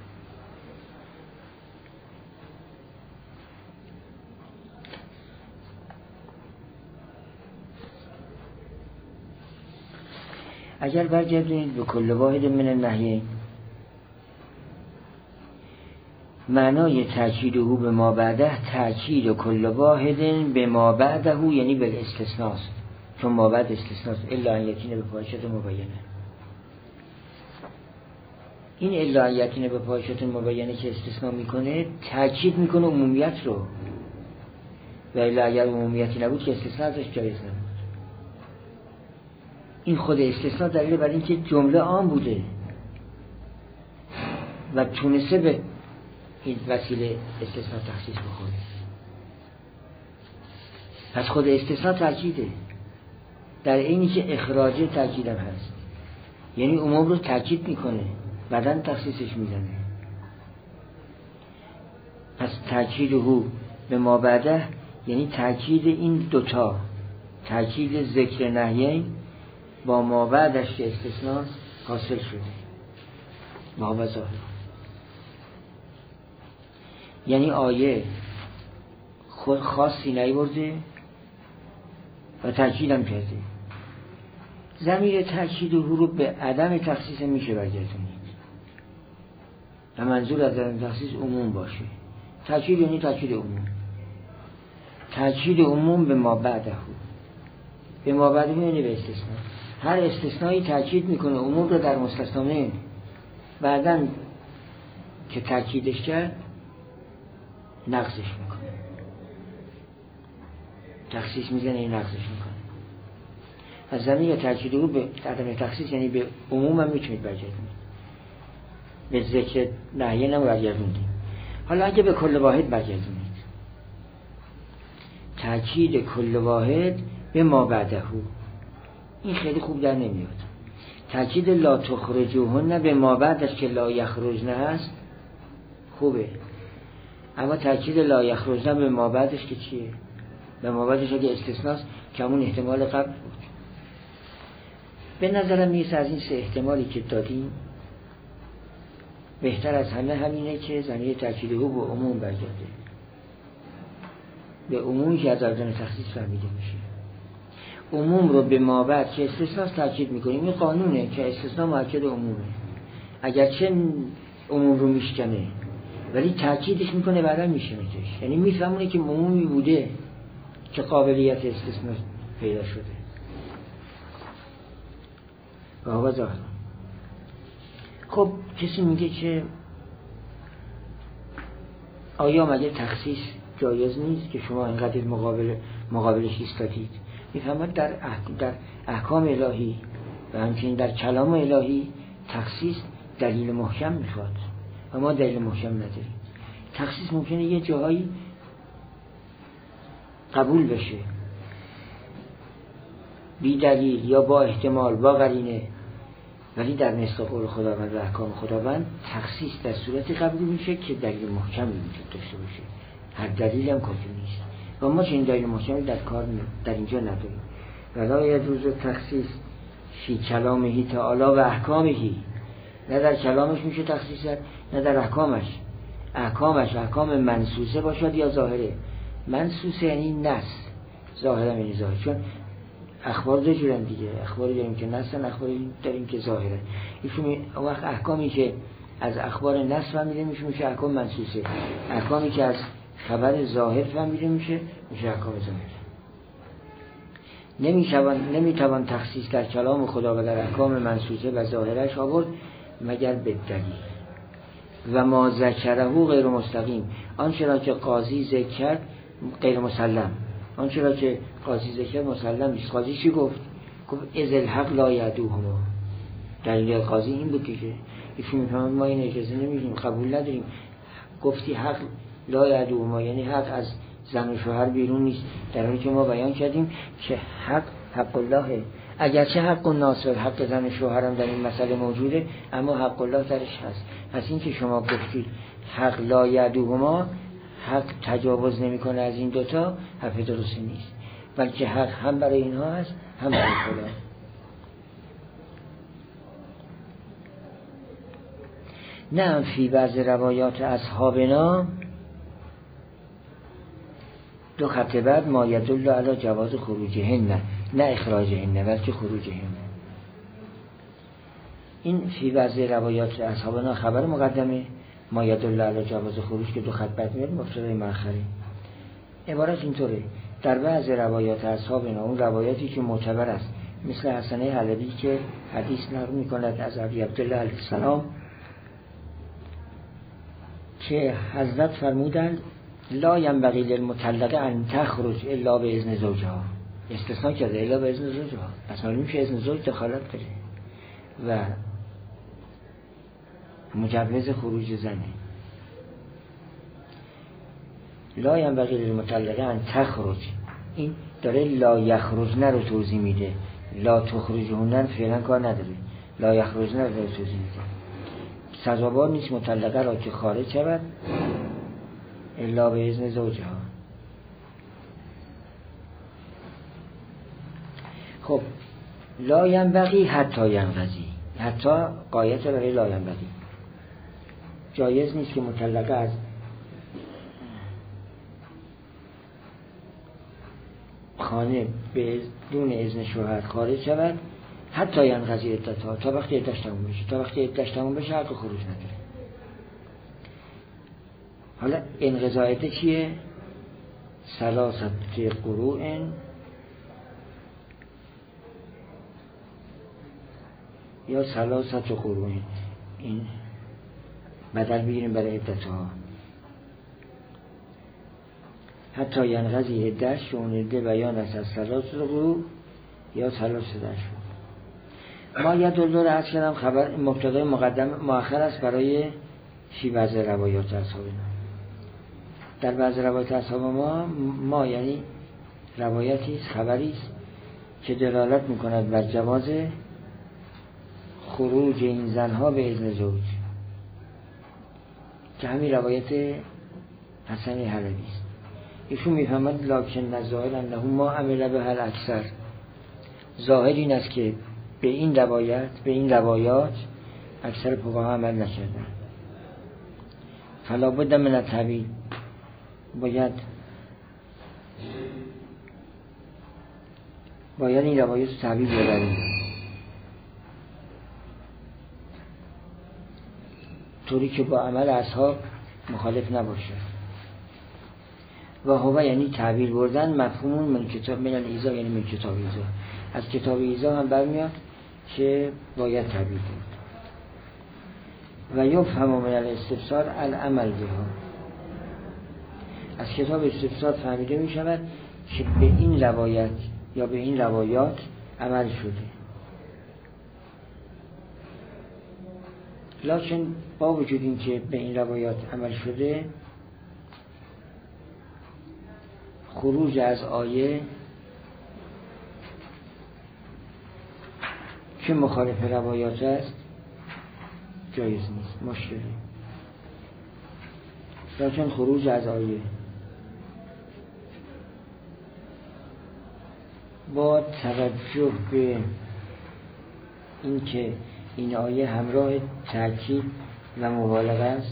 اگر برگردید به کل واحد من النهیین، معنای تأکید او به ما بعده تأکید کل واحد به ما بعده یعنی به استثناء، چون ما بعد استثناء الا ان یکین به فاحشة مبینه. این الا ان یکین به فاحشة مبینه که استثناء میکنه تأکید میکنه عمومیت رو، و الا اگر عمومیتی نبود که استثناء ازش جایز نبود. این خود استثناء دلیل بر این که جمله عام بوده و تونسته به این وسیله استثناء تخصیص بخوره. پس خود استثناء تأکیده، در اینی که اخراج تأکیدم هست، یعنی عموم رو تأکید میکنه بعدن تخصیصش میزنه. پس تأکید او به ما بعده یعنی تأکید این دوتا، تأکید ذکر نهیین با ما بعدش که استثناء حاصل شده ما و ظاهر. یعنی آیه خود خاصی نیورده و تأکید هم کرده. ضمیر تأکید او رو به عدم تخصیص میشه برگردونید و منظور از عدم تخصیص عموم باشه. تأکید یعنی تأکید عموم، تأکید عموم به ما بعده، به ما بعده یعنی به استثناء. هر استثنایی تأکید میکنه عموم رو در مستثنی، بعدن که تأکیدش کرد نقضش میکنه، تخصیص میزنه نقضش میکنه. از ضمیر تأکید او به عدم تخصیص یعنی به عموم هم میتونید برگردونید، به ذکر نهیه هم برگردوندیم. حالا اگه به کل واحد برگردونید، تأکید کل واحد به ما بعده، این خیلی خوب در نمیاد. تأکید لا تخرجوهن به ما بعدش که لا یخرجن هست خوبه، اما تأکید لا یخرجن به ما بعدش که چیه؟ به ما بعدش اگه استثناست که همون احتمال قبل بود. به نظرم میرسه از این سه احتمالی که دادیم بهتر از همه همینه که ضمیر تأکید او به عموم برگرده، به عمومی که از عدم تخصیص فهمیده میشه. عموم رو به ما بعد که استثناء تأکید میکنیم. این قانونه که استثناء مؤکد عمومه، اگرچه عموم رو میشکنه ولی تأکیدش میکنه بعدا میشنتش، یعنی میفهمونه که عمومی بوده که قابلیت استثناء پیدا شده. و هو ظاهر. خب کسی میگه که آیا مگه تخصیص جایز نیست که شما اینقدر مقابلش ایستادید؟ میفهمد در احکام الهی و همچنین در کلام الهی تخصیص دلیل محکم میخواد و ما دلیل محکم نداریم. تخصیص ممکنه یه جایی قبول بشه بی دلیل یا با احتمال با قرینه، ولی در نسخ قول خداوند و احکام خداوند تخصیص در صورتی قبول میشه که دلیل محکمی وجود داشته باشه. هر دلیل هم کافی نیست. و ما چنین دلیل محکمی در اینجا نداریم. ولا یجوز تخصیص فی کلامه تعالی و احکامه، نه در کلامش میشه تخصیص کرد نه در احکامش. احکام منصوصه باشد یا ظاهره. منصوصه یعنی نص، ظاهره یعنی ظاهر، چون اخبار دو جورن دیگه، اخباری داریم که نصن، اخباری داریم که ظاهره. ایشون وقت احکامی که از اخبار نص فهمیده میشه احکام منصوصه، احکامی که از خبر ظاهر فهمیده میشه احکام ظاهر. نمیتوان تخصیص در کلام خدا و در احکام منصوصه و ظاهرش آورد مگر به دلیل. و ما ذکره غیر مستقیم، آنچه را که قاضی ذکر کرد غیر مسلم، آنچه را که قاضی ذکر کرد مسلم نیست. قاضی چی گفت؟ گفت اذ الحق لا یعدوهما. دلیل قاضی این بود که ایشون میفهمد ما این اجازه نمیدیم، قبول نداریم. گفتی حق لا یعدوهما یعنی حق از زن و شوهر بیرون نیست، در حالی که ما بیان کردیم که حق الله، اگرچه حق الناس و حق زن و شوهرم در این مسئله موجوده، اما حق الله درش هست. پس این که شما گفتید حق لا یعدوهما، حق تجاوز نمیکنه از این دوتا، حرف درستی نیست، بلکه حق هم برای اینها هست هم برای خدا. نه فی بعض روایات اصحابنا دو خط بعد ما یدل علی جواز خروجهن، نه اخراجهن بلکه خروجهن. این فی بعض روایات اصحابنا خبر مقدمه، ما یدل علی جواز خروج که دو خط بعد میاد مبتدای مؤخره. عبارت اینطوره: در بعض روایات اصحابنا، اون روایاتی که معتبر است، مثل حسنه حلبی که حدیث نقل می‌کند از ابی عبدالله علیه السلام که حضرت فرمودند لا ینبغی للمطلقه ان تخرج الا به اذن زوجها. استثناء کرده الا به اذن زوجها، اصلا میشه اذن زوج دخالت داره و مجوز خروج زنه. لا ینبغی للمطلقه ان تخرج، این داره لا یخرجن رو توضیح میده، لا تخرجهن فعلا کار نداره، لا یخرجن رو توضیح میده. سزاوار نیست مطلقه را که خارج شود الا به اذن زوجها. خب لا ینبغی حتی ینقضی، حتی قایت برای لا ینبغی. جایز نیست که مطلقه از خانه بدون اذن شوهر خارج شود حتی ینقضی عدتها، تا وقتی عدتش تموم بشه. تا وقتی عدتش تموم بشه حق خروج نداره. حالا انقضاء عده چیه؟ ثلاثه قروء یا ثلاثه قروء، این بدل بگیریم برای عدتها. حتی ینقضی عدهش، اون عده بیان است از ثلاثه قروء یا ثلاثه اشهر. ما یدل رو عرض کردم خبر مبتدای مقدم مؤخر است برای فی بعض روایات اصحابنا. در بعض روایات اصحاب ما یعنی روایتی است، خبری است که دلالت میکند بر جواز خروج این زنها به اذن زوج، که همین روایت حسن حلبی است. ایشون میفهمد لکن الظاهر انه ما عمل به هل اکثر، ظاهر این است که به این روایات اکثر فقها عمل نکردن. فلا بد من التعبیر، باید این روایات رو تعبیر ببریم طوری که با عمل اصحاب مخالف نباشه. و هو یعنی تعبیر بردن مفهومون من کتاب من الایذا، یعنی من کتاب ایذا، از کتاب ایذا هم برمیاد که باید تعبیر برد. و یفهم من الاستفسار العمل بها، از کتاب استفسار فهمیده می شود که به این روایت یا به این روایات عمل شده. لکن با وجود این که به این روایات عمل شده، خروج از آیه که مخالف روایات است جایز نیست، مشکلی. لکن خروج از آیه با توجه به اینکه این آیه همراه تأکید و مبالغه است،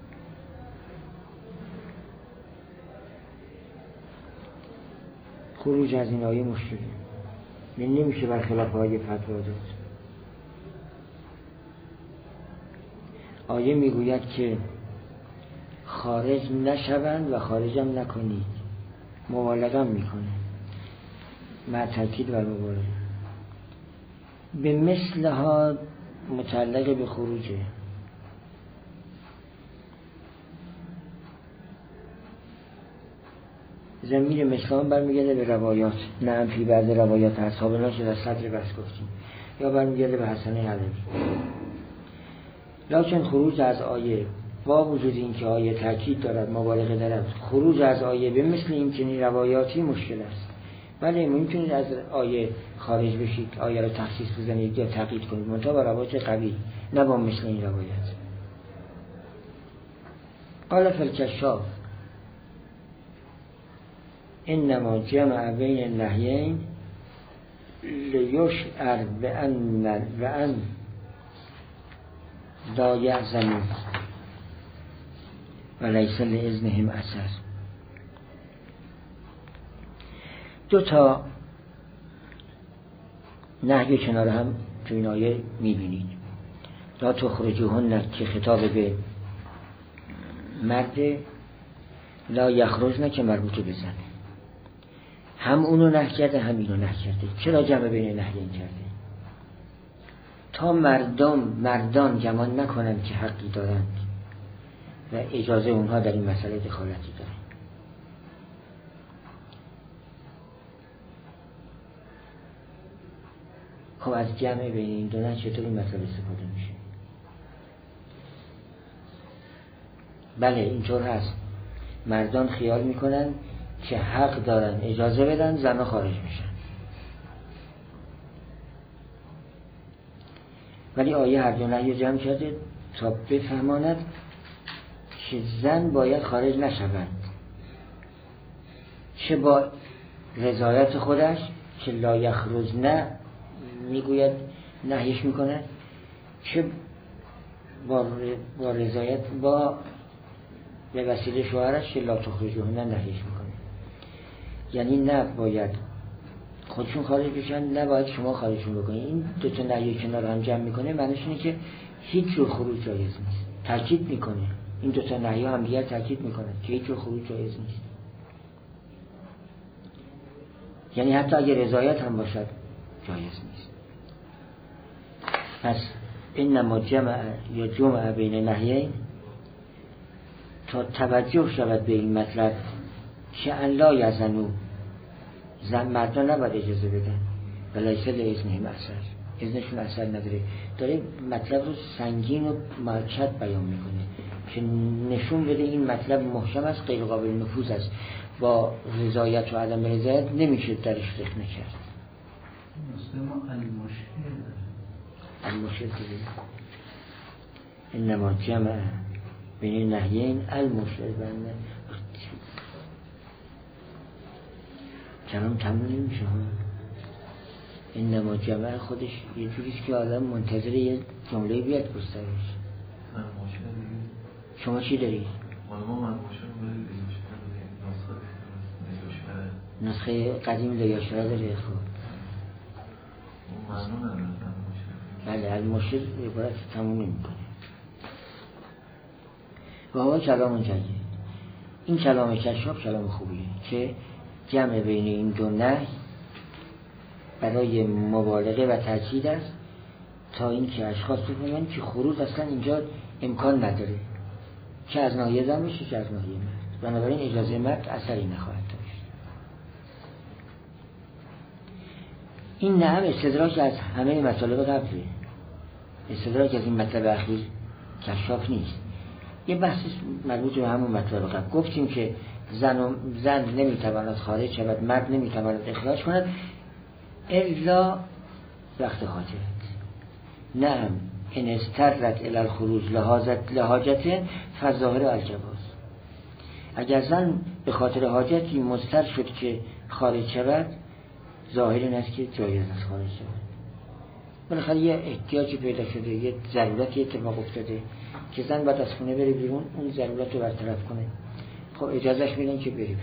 خروج از این آیه مشکله. نمیشه برخلاف آیه فتوا داد. آیه میگوید که خارج نشوند و خارجم نکنید، مبالغه میکنه مع تأکید و مبالغه. به مثلها متعلق به خروجه. ضمیر مثلها برمیگرده به روایات، نه فی بعض روایات اصحابنا که در صدر بس گفتیم، یا برمیگرده به حسنه علوی. لکن خروج از آیه با وجود این که آیه تأکید دارد، مبالغه دارد، خروج از آیه به مثل این چنین روایاتی مشکل است. ولی ممکنید از آیه خارج بشید، آیه را تخصیص بزنید یا تقیید کنید، منتها با روایت قوی، نه با مثل این روایت. قال فی الکشاف انما جمع بین النهیین لیشعر بأن لا یعزمون و لیس لإذنهم اثر. دو تا نهی کنار هم تو این آیه میبینید. لا تخرجوهن که خطاب به مرد، لا یخرجن که مربوط به زن. هم اونو نهی کرده هم اینو نهی کرده. چرا جمع بین نهیین کرده؟ تا مردان گمان نکنند که حقی دارند و اجازه اونها در این مسئله دخالتی دارند. خب از جمع بین این دو نهی چطور این مسئله استفاده میشه؟ بله اینطور هست، مردان خیال میکنن که حق دارن اجازه بدن، زنها خارج میشن. ولی آیه هر دو نهی جمع کرده تا بفهماند که زن باید خارج نشود، چه با رضایت خودش که لا یخرجن میگوید نهیش میکنه، چه با رضایت با به وسیله شوهرش که لا تخرجوهن نهیش میکنه. یعنی نه باید خودشون خارج بشن، نه باید شما خارجشون بکنید. این دو تا نهی کنار هم جمع میکنه، معنیش اینه که هیچ جور خروج جایز نیست. تاکید میکنه، این دو تا نهی هم دیگر تاکید میکنه که هیچ جور خروج جایز نیست. یعنی حتی اگه رضایت هم باشد جایز نیست. پس انما جمع بین نهیین تا توجه شود به این مطلب که ان لا یزنو، زن مردان نباید اجازه بدن و لیس لإذنهم اثر، اذنشون اثر نداره. داره مطلب رو سنگین و مرکب بیان میکنه که نشون بده این مطلب محکم است، غیر قابل نفوذ است، با رضایت و عدم رضایت نمیشه درش فکر نکرد. المشکل دیگه انما جمع بین نهیین المشکل بنده کلام تموم نمیشه ها. انما جمع خودش یه جوریست که آدم منتظر یه جمله بیاد گسترش. شما چی دارید؟ نسخه قدیم لیاشره داره. خب بله المشکل عبارت تموم نمیکنه. و هوا کلام جدید. این کلام کشاف کلام خوبیه که جمع بین این دو نهی برای مبالغه و تاکید است، تا این که اشخاص بفهمن که خروج اصلا اینجا امکان نداره، که از ناحیه زن بشه که از ناحیه مرد. بنابراین اجازه مرد اثری نخواهد داشت. این نعم استدراک از همه مطالب قبله، استدراک از این مطلب اخیر کشاف نیست. یه بحث مربوط به همون مطلب قبل گفتیم که زن نمیتواند خارج شود، مرد نمیتواند اخراج کند الا وقت حاجت. نعم ان استرت الی الخروج لحاجت فظاهر الجواز. اگر زن به خاطر حاجتی مضطر شد که خارج شود، ظاهر این است که جایز است خارج شود. بالاخره یه احتیاجی پیدا شده، یه ضرورتی اتفاق افتاده که زن باید از خونه بره بیرون، اون ضرورت رو برطرف کنه، خب اجازهش میدن که بره بیرون.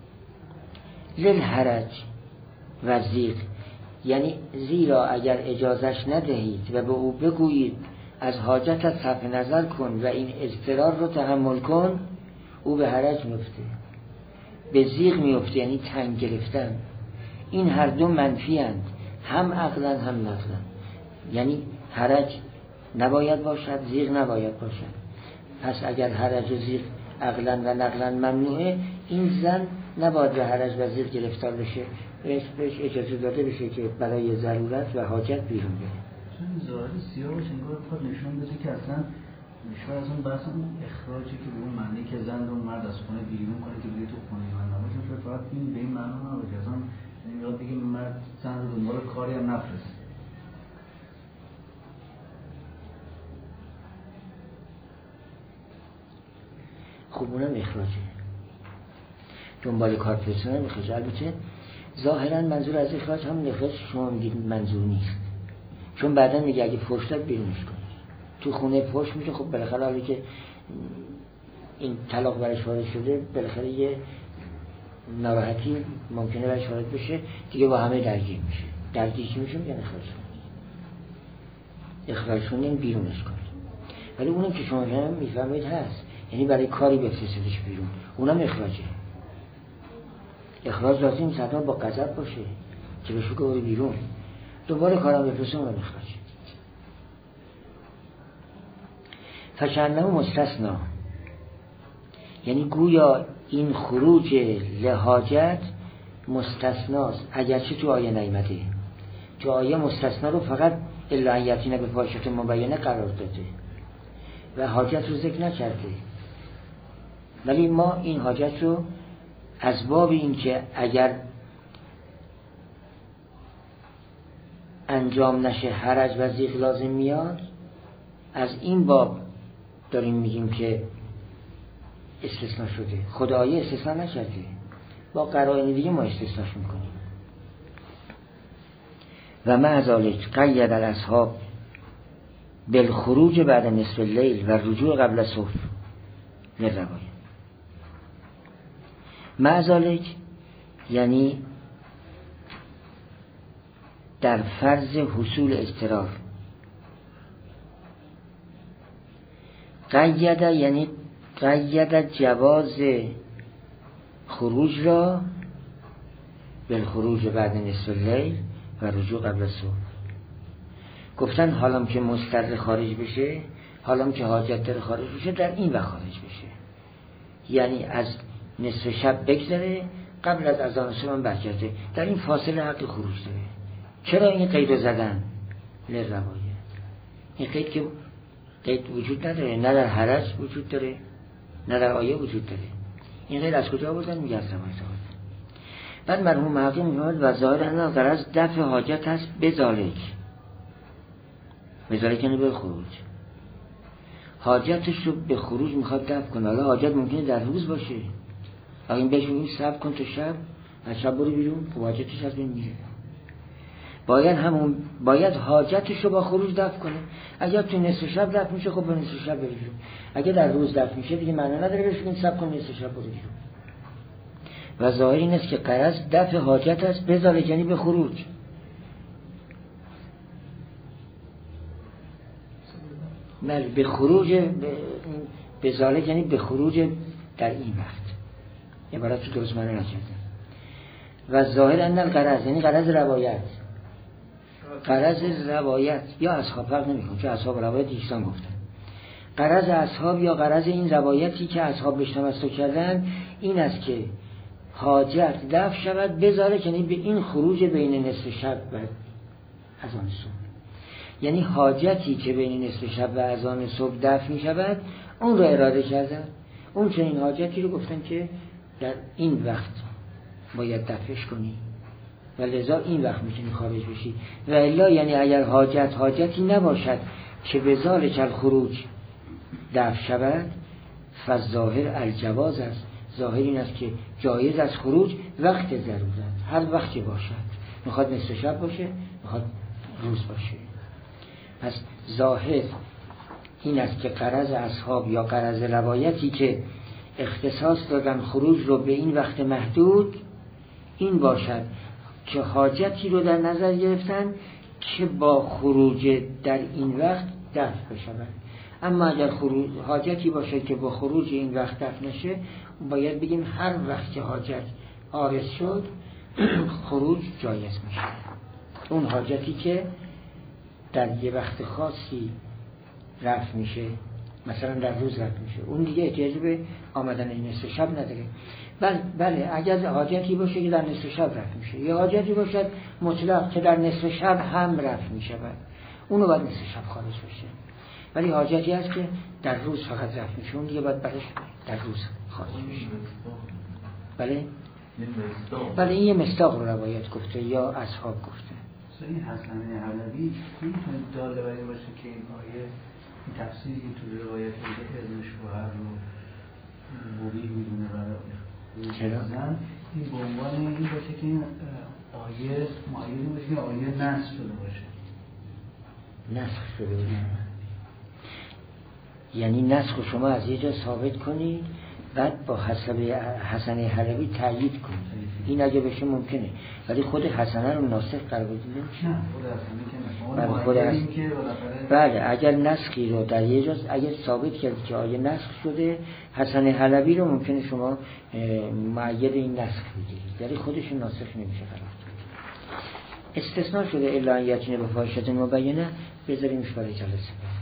للحرج و ضیق، یعنی زیرا اگر اجازهش ندهید و به او بگویید از حاجتت صرف نظر کن و این اضطرار رو تحمل کن، او به حرج میفته، به ضیق میفته، یعنی تنگ گرفتن. این هر دو منفی اند، هم عقلا هم نقلا. یعنی حرج نباید باشد، ضیق نباید باشد. پس اگر حرج و ضیق عقلا و نقلا ممنوعه، این زن نباید به حرج و ضیق گرفتار بشه، بهش اجازه داده بشه که برای ضرورت و حاجت بیرون بره. چون ظاهر سیاهش انگار خود نشون بده که اصلا شاید از اون بحث اخراجی که به اون معنی که زن رو مرد از خونه بیرون کنه که بیره تو خونه من نباشه، شاید فقط این به این معنا نباشه، اصلا یاد بگیم مرد زن رو دنبال کاری هم نفرسته. خب اونم اخراجه، دنبال کار فرستادن اخراج. البته ظاهرا منظور از اخراج همون اخراج شما میگید منظور نیست، چون بعدا میگه اگه فحش داد بیرونش کنید. تو خونه فحش میشه، خب بالاخره حالی که این طلاق برش وارد شده، بالاخره یه ناراحتی ممکنه برش وارد بشه دیگه، با همه درگیر میشه. درگیر چی میشه؟ میگن اخراج کنید. اخراج کنید بیرونش کنید. ولی اونم که شما میفهمید هست، یعنی برای کاری بفرستیدش بیرون، اونم اخراجه. اخراج لازم حتما با غضب باشه که بهش بگه بیرون، دوباره کارم بفرسته، اونم اخراجه. فکأنه مستثنا، یعنی گویا این خروج لحاجت مستثناست، اگرچه تو آیه نیامده. تو آیه مستثنا رو فقط الا ان یأتین بفاحشة مبینه قرار داده و حاجت رو ذکر نکرده. ولی ما این حاجت رو از باب این که اگر انجام نشه حرج و ضیق لازم میاد، از این باب داریم میگیم که استثناء شده. خدا آیه استثناء نکرده، با قرائن دیگه ما استثناءش میکنیم. و مع ذلک قید الاصحاب بالخروج بعد نصف اللیل و رجوع قبل الصبح للروایه. مع ذلک یعنی در فرض حصول اضطرار. قید یعنی قید جواز خروج را بالخروج بعد نصف اللیل و رجوع قبل الصبح. گفتن حالا که مضطر خارج بشه، حالا که حاجت داره خارج بشه، در این وقت خارج بشه، یعنی از نصف شب بگذره، قبل از اذان صبح برگرده، در این فاصله حق خروج داره. چرا این قید رو زدن؟ للروایه. این قید که قید وجود نداره، نه در حرج وجود داره نه در آیه وجود داره. این قید از کجا آوردن؟ میگه از روایت آوردن. بعد مرحوم محقق میگه و ظاهر ان غرض دفع حاجت هست بذالک یعنی به خروج. حاجتش رو به خروج میخواد دفع کنه. حالا حاجت ممکنه در روز باشه، اگه این بهش میگیم صبر کن تا شب، از شب برو بیرون، حاجتش از بین میره. باید حاجتش رو با خروج دفع کنه. اگر تو نصف شب دفع میشه، خب به نصف شب بره بیرون. اگه در روز دفع میشه دیگه معنی نداره بهش بگیم صبر کن نصف شب برو بیرون. و ظاهر این است که غرض دفع حاجت است بذالک یعنی به خروج. بله، به خروج، به ذالک یعنی به خروج در این وقت. عبارت رو درست معنی نکردم. و ظاهر ان الغرض یعنی غرض روایت. غرض روایت یا اصحاب فرق نمی‌کنه، چون اصحاب روایت یکسان گفتن. غرض اصحاب یا غرض این روایتی که اصحاب بهش تمسک کردن این است که حاجت دفع شود بذاره، یعنی به این خروج بین نصف شب و اذان صبح. یعنی حاجتی که بین نصف شب و اذان صبح دفع می شود، اون رو اراده کردن. اون چنین حاجتی رو گفتن که در این وقت باید دفعش کنی و لذا این وقت میتونی خارج بشی. و الا یعنی اگر حاجتی نباشد که به ذالک الخروج دفع شود، فالظاهر الجواز است. ظاهر این است که جایز از خروج وقت ضرورت، هر وقتی باشد، میخواد نصف شب باشه، میخواد روز باشه. پس ظاهر این است که غرض اصحاب یا غرض روایتی که اختصاص دادن خروج رو به این وقت محدود این باشد که حاجتی رو در نظر گرفتن که با خروج در این وقت دفع بشود. اما اگر حاجتی باشه که با خروج این وقت دفع نشه، باید بگیم هر وقت که حاجت عارض شد خروج جایز میشه. اون حاجتی که در یه وقت خاصی رفع میشه، مثلا در روز رفع میشه، اون دیگه احتیاج به آمدن این نصف شب نداره. بله اگر حاجتی باشه که در نصف شب رفع میشه، یا حاجتی باشد مطلق که در نصف شب هم رفع میشه، اونو باید نصف شب خارج بشه. ولی حاجتی هست که در روز فقط رفع میشه، اون دیگه باید برش در روز خارج بشه. بله این یه مصداق رو روایت گفته یا اصحاب گفته. این حسن حلبی میتونه داله بری باشه که این آیه این تفسیری که تو روایت میده اذن شوهر رو مبیح میدونه برای زن، این به عنوان این باشه که این آیه معیدی باشه که آیه نسخ شده باشه. نسخ شده باشه یعنی نسخ شما از یه جا ثابت کنید بعد با حسن حلبی تأیید کنید. این اگه بشه ممکنه، ولی خود حسنه رو ناسخ قرار بدید نه، خود حسنه که بله اگر نسخی رو در یه جا اگر ثابت کردید که آیه نسخ شده، حسن حلبی رو ممکنه شما معید این نسخ بگیرید، ولی خودش ناسخ نمیشه قرار داد. استثناء شده الا ان یأتین بفاحشة مبینة، بذاریمش برای جلسه.